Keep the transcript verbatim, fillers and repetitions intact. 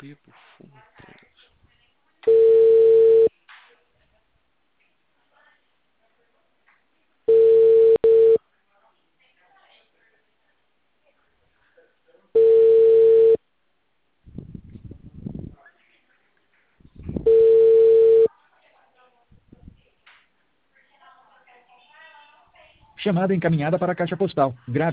bebo fumo preso. Chamada encaminhada para a caixa postal. Grave